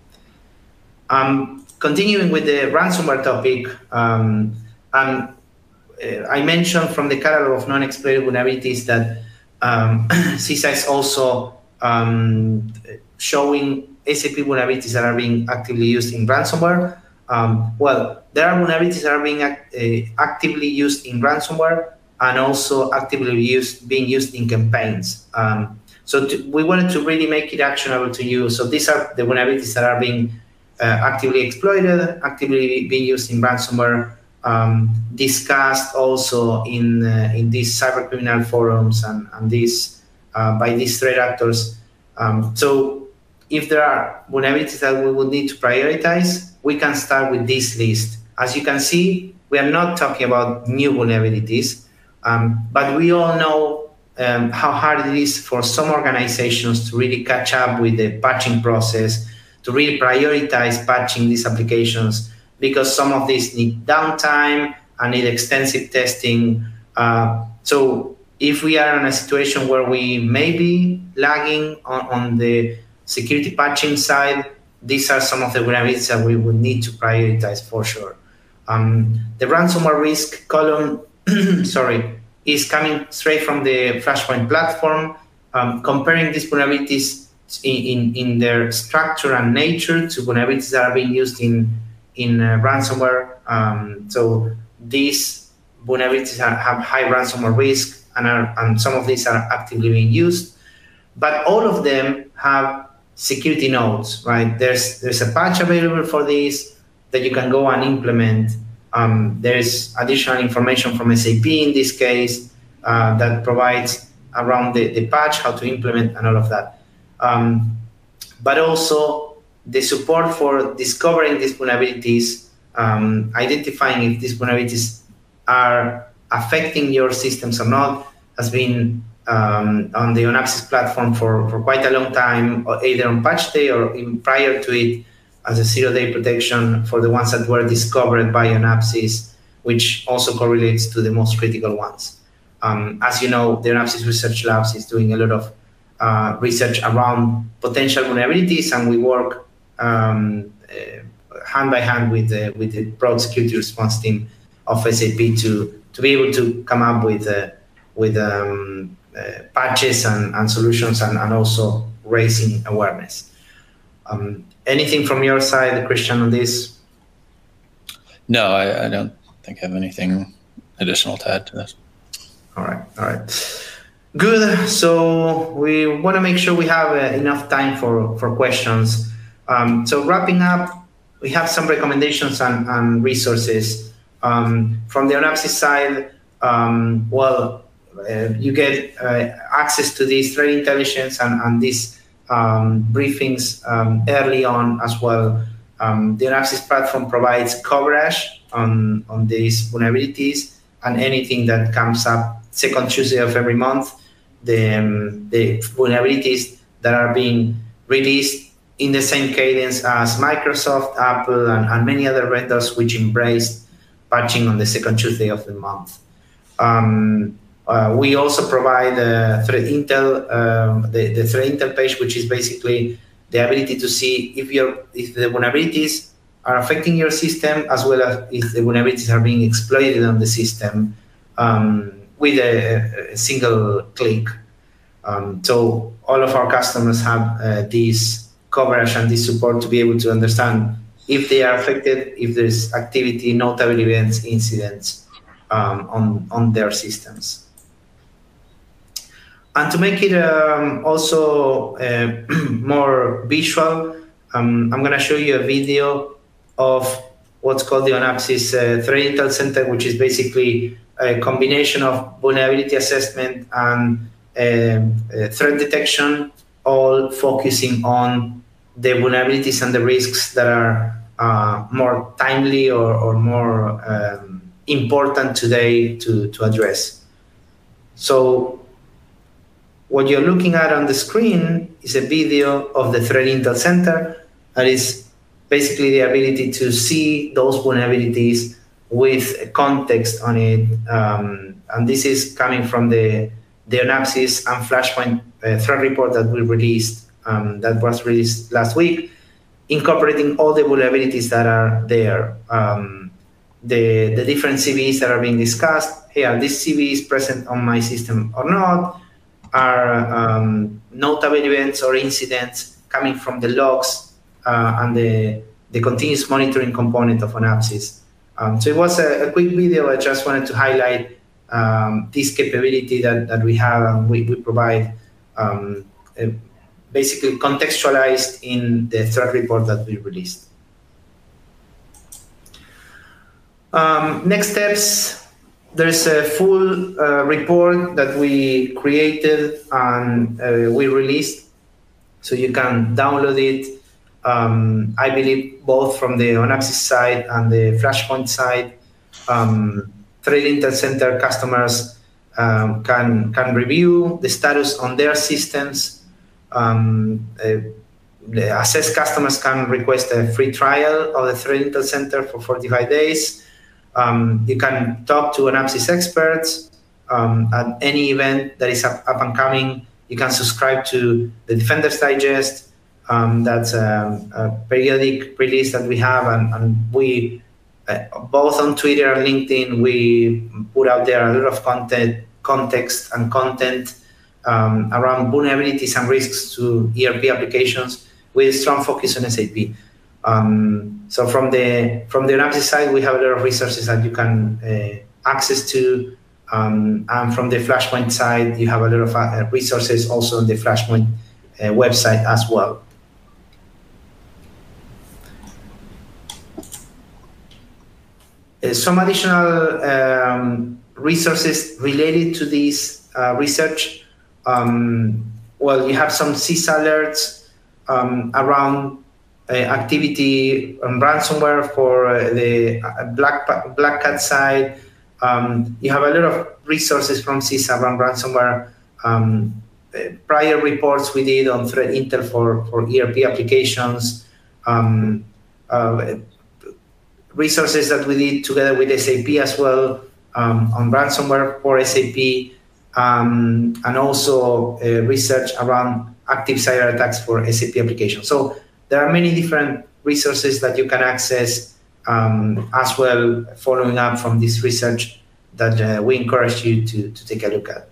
Um, continuing with the ransomware topic, um, um, uh, I mentioned from the catalog of non-exploited vulnerabilities that um, C I S A is also um, showing S A P vulnerabilities that are being actively used in ransomware. Um, well, there are vulnerabilities that are being act uh, actively used in ransomware and also actively used, being used in campaigns. Um, so to, we wanted to really make it actionable to you. So these are the vulnerabilities that are being uh, actively exploited, actively being used in ransomware, um, discussed also in uh, in these cybercriminal forums and, and these uh, by these threat actors. Um, so if there are vulnerabilities that we would need to prioritize, we can start with this list. As you can see, we are not talking about new vulnerabilities. Um, but we all know um, how hard it is for some organizations to really catch up with the patching process, to really prioritize patching these applications, because some of these need downtime and need extensive testing. Uh, so if we are in a situation where we may be lagging on, on the security patching side, these are some of the vulnerabilities that we would need to prioritize for sure. Um, the ransomware risk column sorry, is coming straight from the Flashpoint platform, um, comparing these vulnerabilities in, in, in their structure and nature to vulnerabilities that are being used in, in uh, ransomware. Um, so these vulnerabilities are, have high ransomware risk, and, are, and some of these are actively being used. But all of them have security nodes, right? There's, there's a patch available for these that you can go and implement. Um, there's additional information from S A P in this case uh, that provides around the, the patch, how to implement and all of that. Um, but also the support for discovering these vulnerabilities, um, identifying if these vulnerabilities are affecting your systems or not, has been um, on the Onapsis platform for, for quite a long time, or either on patch day or in prior to it, as a zero-day protection for the ones that were discovered by Onapsis, which also correlates to the most critical ones. Um, as you know, the Onapsis Research Labs is doing a lot of uh, research around potential vulnerabilities, and we work um, uh, hand by hand with the, with the broad security response team of S A P to, to be able to come up with, uh, with um, uh, patches and, and solutions, and, and also raising awareness. Um, Anything from your side, Christian, on this? No, I, I don't think I have anything additional to add to this. All right, all right. Good. So we want to make sure we have uh, enough time for, for questions. Um, so wrapping up, we have some recommendations and, and resources. Um, from the Onapsis side, um, well, uh, you get uh, access to this threat intelligence and, and this Um, briefings um, early on as well. Um, the Onapsis platform provides coverage on, on these vulnerabilities, and anything that comes up second Tuesday of every month, the, um, the vulnerabilities that are being released in the same cadence as Microsoft, Apple, and, and many other vendors which embraced patching on the second Tuesday of the month. Um, Uh, we also provide uh, threat intel, um, the, the threat intel page, which is basically the ability to see if your if the vulnerabilities are affecting your system, as well as if the vulnerabilities are being exploited on the system um, with a, a single click. Um, so all of our customers have uh, this coverage and this support to be able to understand if they are affected, if there's activity, notable events, incidents um, on, on their systems. And to make it um, also uh, more visual, um, I'm going to show you a video of what's called the Onapsis uh, Threat Intel Center, which is basically a combination of vulnerability assessment and uh, uh, threat detection, all focusing on the vulnerabilities and the risks that are uh, more timely or, or more um, important today to, to address. So what you're looking at on the screen is a video of the Threat Intel Center. That is basically the ability to see those vulnerabilities with context on it. Um, and this is coming from the, the Onapsis and Flashpoint uh, threat report that we released, um, that was released last week, incorporating all the vulnerabilities that are there. Um, the, the different C V Es that are being discussed. Hey, are these C V Es present on my system or not? Are um, notable events or incidents coming from the logs uh, and the, the continuous monitoring component of Onapsis. Um, so it was a, a quick video. I just wanted to highlight um, this capability that, that we have and we, we provide, um, uh, basically contextualized in the threat report that we released. Um, next steps. There's a full uh, report that we created and uh, we released, so you can download it. Um, I believe both from the Onapsis side and the Flashpoint side. Um, Threat Intel Center customers um, can can review the status on their systems. Um, uh, the assessed customers can request a free trial of the Threat Intel Center for forty-five days. Um, you can talk to Onapsis experts um, at any event that is up, up and coming. You can subscribe to the Defenders Digest. Um, that's um, a periodic release that we have, and, and we, uh, both on Twitter and LinkedIn, we put out there a lot of content, context and content um, around vulnerabilities and risks to E R P applications with a strong focus on S A P. Um, so from the from the Onapsis side, we have a lot of resources that you can uh, access to, um, and from the Flashpoint side, you have a lot of uh, resources also on the Flashpoint uh, website as well. Uh, some additional um, resources related to this uh, research. Um, well, you have some C I S alerts um, around Uh, activity on ransomware for uh, the uh, Black, Black Cat side. Um, you have a lot of resources from C I S around ransomware. Um, uh, prior reports we did on Threat Intel for, for E R P applications. Um, uh, resources that we did together with S A P as well um, on ransomware for S A P. Um, and also uh, research around active cyber attacks for S A P applications. So there are many different resources that you can access um, as well, following up from this research that uh, we encourage you to, to take a look at.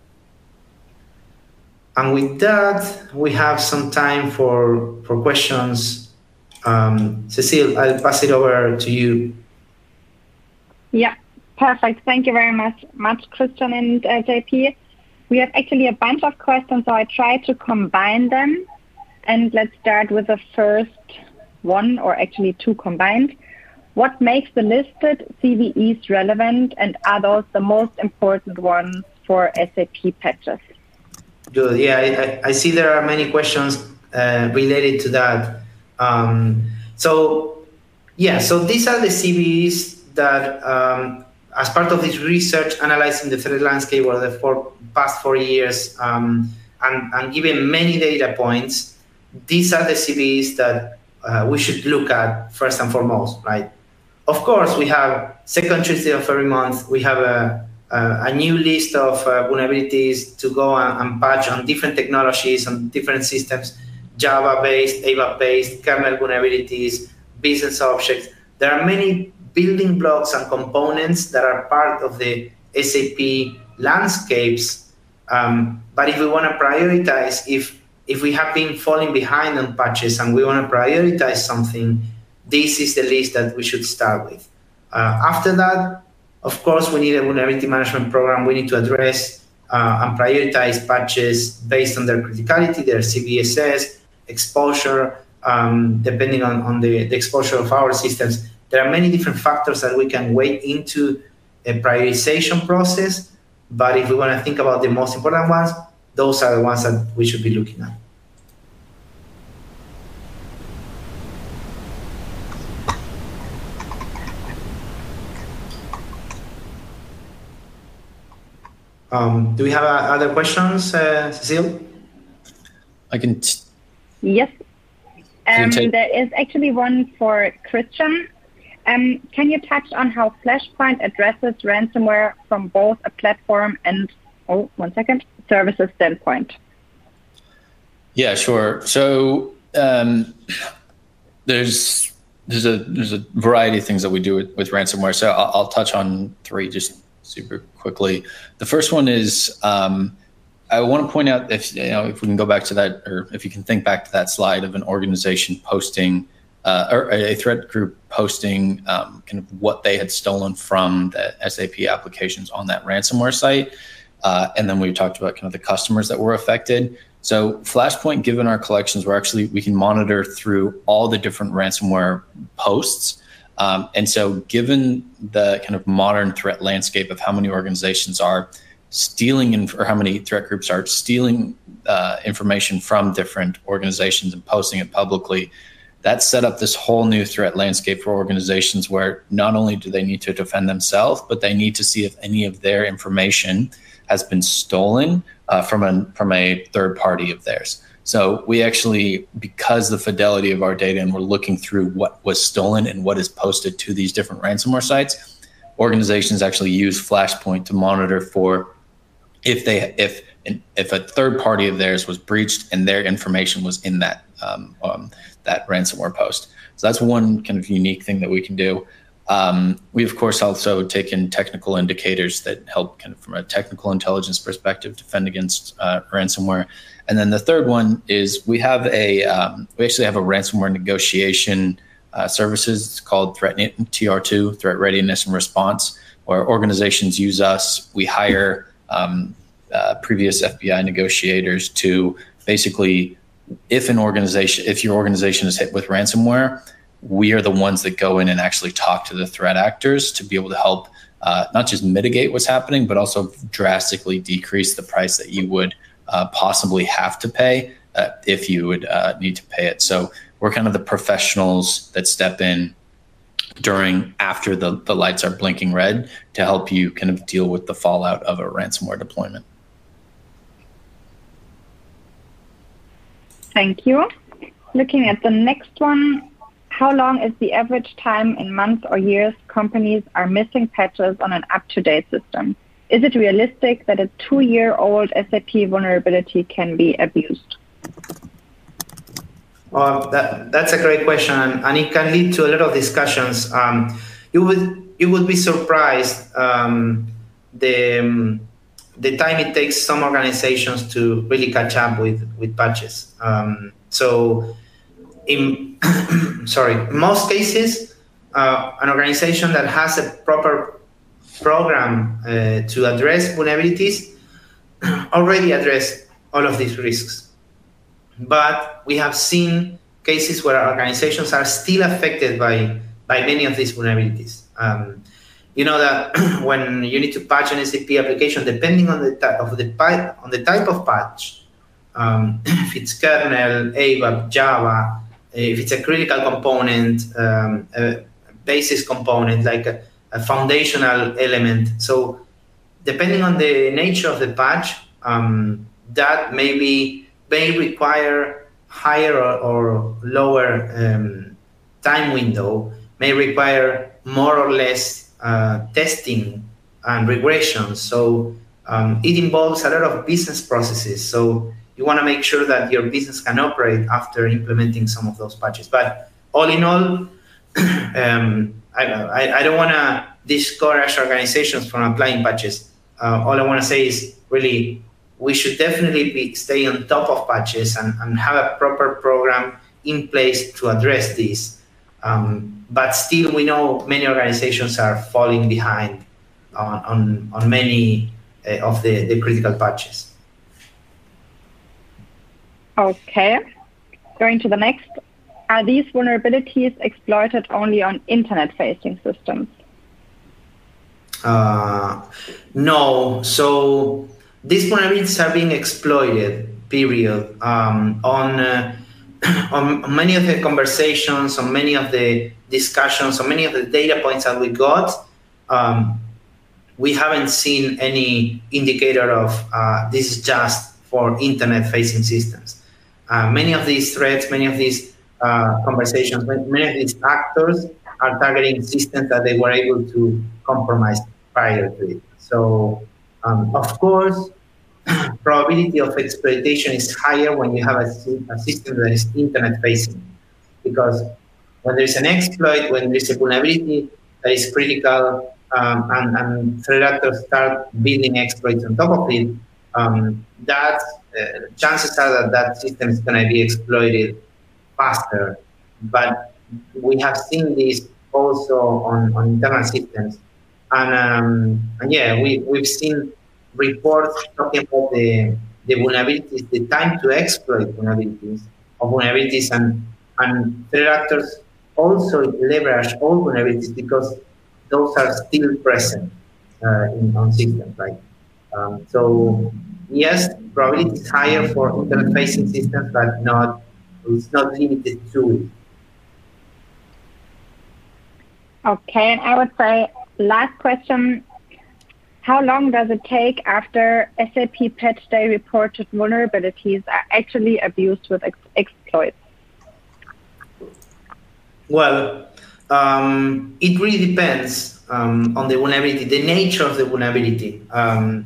And with that, we have some time for, for questions. Um, Cecile, I'll pass it over to you. Yeah, perfect. Thank you very much, much Christian and uh, J P. We have actually a bunch of questions, so I try to combine them. And let's start with the first one, or actually two combined. What makes the listed C V Es relevant, and are those the most important ones for S A P patches? Good. Yeah, I, I see there are many questions uh, related to that. Um, so, yeah, so these are the C V Es that, um, as part of this research, analyzing the threat landscape over the four, past four years um, and, and given many data points, these are the C V Es that uh, we should look at first and foremost, right? Of course, we have second Tuesday of every month, we have a, a, a new list of uh, vulnerabilities to go and, and patch on different technologies, on different systems, Java-based, A B A P-based, kernel vulnerabilities, business objects. There are many building blocks and components that are part of the S A P landscapes. Um, but if we want to prioritize, if If we have been falling behind on patches and we want to prioritize something, this is the list that we should start with. Uh, after that, of course, we need a vulnerability management program. We need to address uh, and prioritize patches based on their criticality, their C V S S, exposure, um, depending on, on the, the exposure of our systems, there are many different factors that we can weigh into a prioritization process. But if we want to think about the most important ones, those are the ones that we should be looking at. Um, do we have uh, other questions, uh, Cecile? I can. T yes. Um, can there is actually one for Christian. Um, can you touch on how Flashpoint addresses ransomware from both a platform and, oh, one second, services standpoint? Yeah, sure. So um, there's there's a there's a variety of things that we do with, with ransomware. So I'll, I'll touch on three just super quickly. The first one is um, I want to point out, if you know, if we can go back to that, or if you can think back to that slide of an organization posting uh, or a threat group posting um, kind of what they had stolen from the S A P applications on that ransomware site, uh, and then we talked about kind of the customers that were affected. So Flashpoint, given our collections, we're actually we can monitor through all the different ransomware posts. Um, and so given the kind of modern threat landscape of how many organizations are stealing in, or how many threat groups are stealing uh, information from different organizations and posting it publicly, that set up this whole new threat landscape for organizations where not only do they need to defend themselves, but they need to see if any of their information has been stolen uh, from a, from a third party of theirs. So we actually, because the fidelity of our data and we're looking through what was stolen and what is posted to these different ransomware sites, organizations actually use Flashpoint to monitor for if they if if a third party of theirs was breached and their information was in that um, um, that ransomware post. So that's one kind of unique thing that we can do. Um, we, of course, also taken technical indicators that help kind of from a technical intelligence perspective defend against uh, ransomware. And then the third one is we have a um, we actually have a ransomware negotiation uh, services. It's called Threat T R two, Threat Readiness and Response, where organizations use us. We hire um, uh, previous F B I negotiators to basically, if an organization, if your organization is hit with ransomware, we are the ones that go in and actually talk to the threat actors to be able to help uh, not just mitigate what's happening, but also drastically decrease the price that you would uh, possibly have to pay uh, if you would uh, need to pay it. So we're kind of the professionals that step in during, after the, the lights are blinking red to help you kind of deal with the fallout of a ransomware deployment. Thank you. Looking at the next one, how long is the average time in months or years companies are missing patches on an up-to-date system? Is it realistic that a two-year-old S A P vulnerability can be abused? Well, that, that's a great question, and it can lead to a lot of discussions. Um, you would you would be surprised um, the um, the time it takes some organizations to really catch up with with patches. Um, so, in sorry, in most cases, uh, an organization that has a proper program uh, to address vulnerabilities already address all of these risks. But we have seen cases where organizations are still affected by, by many of these vulnerabilities. Um, you know that when you need to patch an S A P application, depending on the type of the on the type of patch, um, if it's kernel, A B A P, Java, if it's a critical component, um, a basis component, like a, a foundational element. So depending on the nature of the patch, um, that may be may require higher or, or lower um, time window, may require more or less uh, testing and regression. So um, it involves a lot of business processes. So you want to make sure that your business can operate after implementing some of those patches. But all in all, um, I, I, I don't want to discourage organizations from applying patches. Uh, all I want to say is really, we should definitely be stay on top of patches and, and have a proper program in place to address this. Um, but still, we know many organizations are falling behind on, on, on many uh, of the, the critical patches. Okay, going to the next. Are these vulnerabilities exploited only on internet-facing systems? Uh, no. So these vulnerabilities are being exploited, period, um, on, uh, on many of the conversations, on many of the discussions, on many of the data points that we got. Um, we haven't seen any indicator of uh, this is just for internet-facing systems. Uh, many of these threats, many of these uh, conversations, many of these actors are targeting systems that they were able to compromise prior to it. So, um, of course, probability of exploitation is higher when you have a, a system that is internet-facing, because when there's an exploit, when there's a vulnerability that is critical, um, and, and threat actors start building exploits on top of it, um, that uh, chances are that that system is going to be exploited faster. But we have seen this also on, on internal systems. And, um, and yeah, we, we've seen reports talking about the, the vulnerabilities, the time to exploit vulnerabilities, of vulnerabilities, and, and threat actors also leverage all vulnerabilities because those are still present uh, in on systems, right? Um, so yes, probability is higher for internet-facing systems, but not it's not limited to it. Okay, and I would say last question. How long does it take after S A P Patch Day reported vulnerabilities are actually abused with ex exploits? Well, um, it really depends um, on the vulnerability, the nature of the vulnerability. Um,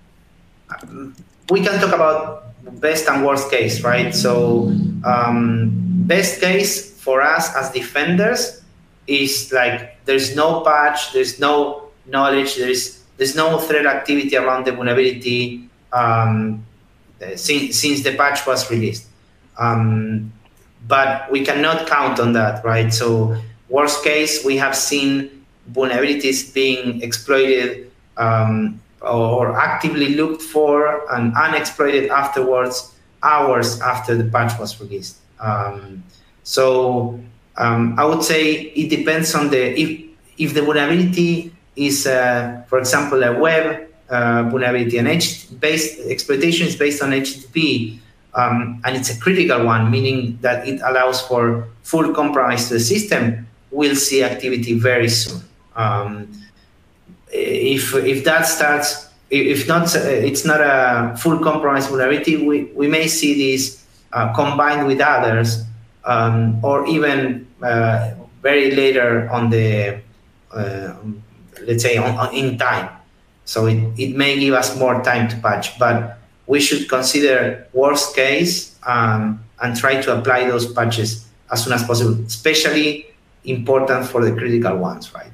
we can talk about best and worst case, right? So um, best case for us as defenders is like there's no patch, there's no knowledge, there's there's no threat activity around the vulnerability um, since, since the patch was released. Um, but we cannot count on that, right? So worst case, we have seen vulnerabilities being exploited um, or actively looked for and unexploited afterwards, hours after the patch was released. Um, so um, I would say it depends on the, if, if the vulnerability is, uh, for example, a web uh, vulnerability, and H-based exploitation is based on H T T P, um, and it's a critical one, meaning that it allows for full compromise to the system, we'll see activity very soon. Um, if if that starts, if not, it's not a full compromise vulnerability, we, we may see this uh, combined with others, um, or even uh, very later on the, uh, let's say, on, on, in time. So it, it may give us more time to patch, but we should consider worst case um, and try to apply those patches as soon as possible, especially important for the critical ones, right?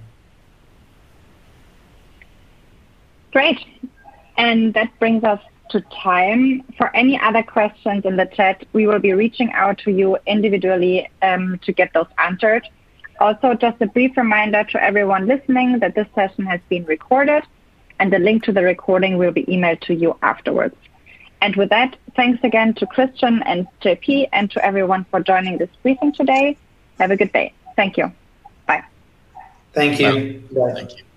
Great. And that brings us to time. For any other questions in the chat, we will be reaching out to you individually um, to get those answered. Also, just a brief reminder to everyone listening that this session has been recorded, and the link to the recording will be emailed to you afterwards. And with that, thanks again to Christian and J P and to everyone for joining this briefing today. Have a good day. Thank you. Bye. Thank you. Bye. Thank you.